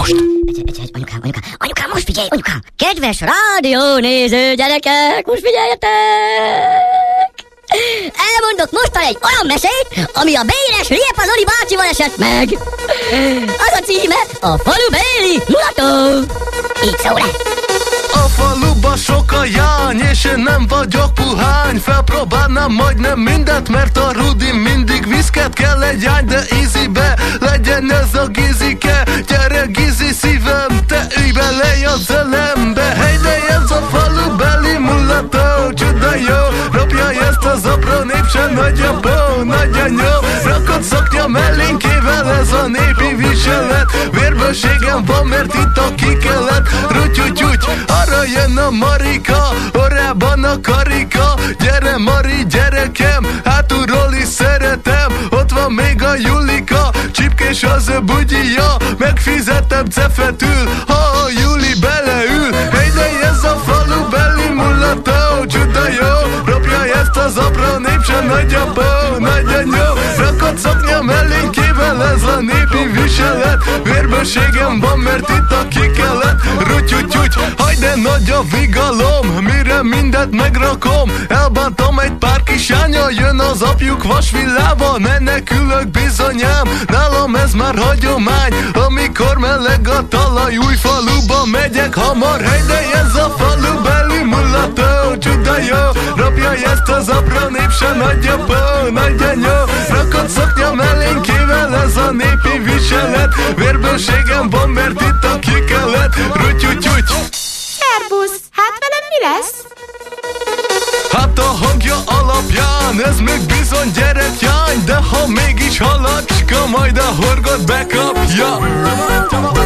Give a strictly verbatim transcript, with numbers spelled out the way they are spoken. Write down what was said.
most! Anyukám, anyukám, anyukám, most figyelj, anyukám! Kedves rádiónéző gyerekek, most figyeljetek! Elmondok mostan egy olyan mesét, ami a béres Riepa Zoli bácsival esett meg. Az a címe a falubéli mulató. Így szól le. A faluba sok a jány, és én nem vagyok puhány. Felpróbálnám majdnem mindent, mert a Rudi mindig viszket kell egy jány. De ízibe legyen ez a gizike. Gyere gizi szívem, te ülj bele a zelembe. Hey, de ez a falubeli mulató, csuda jó. Ropja ezt az apró nép se nagyapó, nagyanyó. Rakott szoknya mellénkével ez a népi viselet. Vérbőségem van, mert itt a kikelet. Rutyutyuty, arra jön a Marika, orrában a karika. Gyere Mari, gyerekem, hátulról is szeretem. Ott van még a Julika, csipkés az ő bugyija. Megfizetem cefetül, ha a Juli beleül. Hey, de ez a falubeli mulató, csuda jó. Ropja ezt az apró nép se nagyapó, nagyanyó. Rakott szoknya mellénkével ez a népi viselet. Vérbőségem van, mert itt a kikelet. Rutyutyuty, haj de nagy a vigalom, mire mindent megrakom. Elbántam egy pár kis ánya, jön az apjuk vasvillával. Menekülök bizonyám, nálam ez már hagyomány. Amikor meleg a talaj, új faluba megyek hamar. Hey, de ez a falubeli mulató, csuda jó. Ropja ezt az apró nép se nagyapó, nagyanyó. Rakott szoknya mellénkével ez a népi viselet. Vérbőségem van, mert itt a kikelet. Rutyutyuty. Szerbusz, hát velem mi lesz? Hát a hangja alapján ez még bizony gyerekjány. De ha mégis halacska, majd a horgot bekapja.